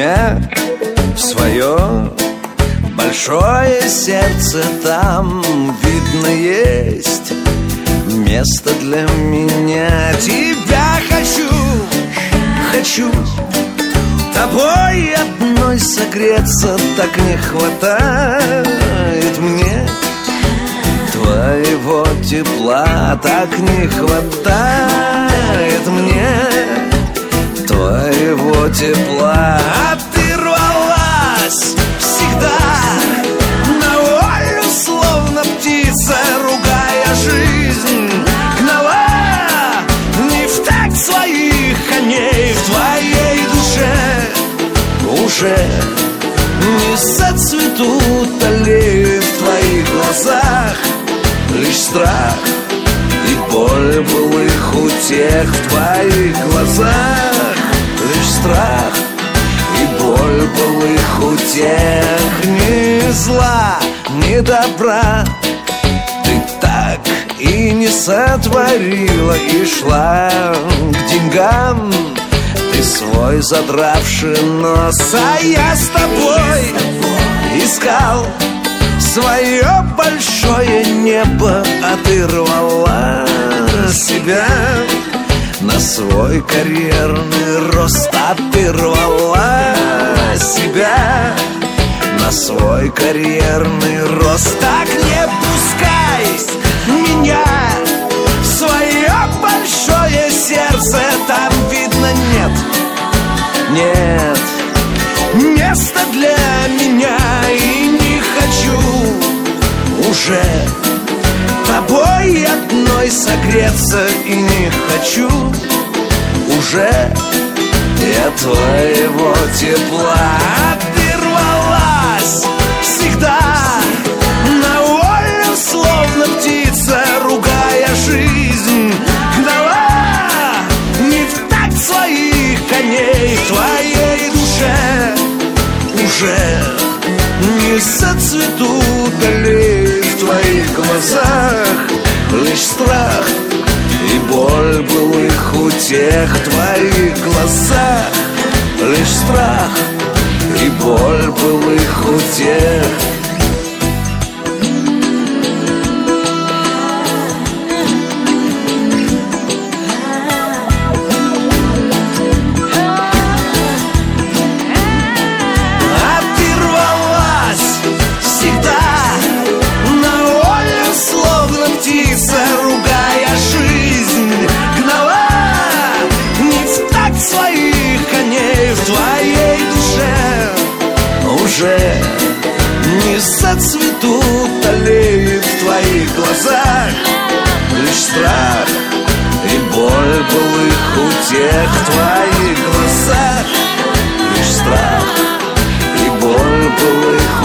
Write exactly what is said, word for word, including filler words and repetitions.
меня в свое большое сердце. Там, видно, есть место для меня. Тебя хочу, хочу тобой одной согреться. Так не хватает мне твоего тепла. Так не хватает мне твоего тепла. А ты рвалась всегда на волю, словно птица, ругая жизнь, гнала не в такт своих коней. В твоей душе уже не зацветут аллеи. В твоих глазах лишь страх и боль былых утех. В твоих глазах лишь страх и боль былых утех. Ни зла, ни добра ты так и не сотворила. И шла к деньгам ты свой задравший нос. А я с тобой искал свое большое небо. А ты рвала себя на свой карьерный рост. А ты рвала себя на свой карьерный рост. Так не пускай меня в свое большое сердце. Там, видно, нет, нет места для меня. И не хочу уже тобой одной согреться. И не хочу уже я твоего тепла. А ты рвалась всегда на волю, словно птица, ругая жизнь, гнала не в такт своих коней. В твоей душе уже не зацветут аллеи. В твоих глазах лишь страх и боль былых утех. В твоих глазах лишь страх и боль былых утех. Уже не зацветут аллеи. В твоих глазах лишь страх и боль былых утех. В твоих глазах лишь страх и боль былых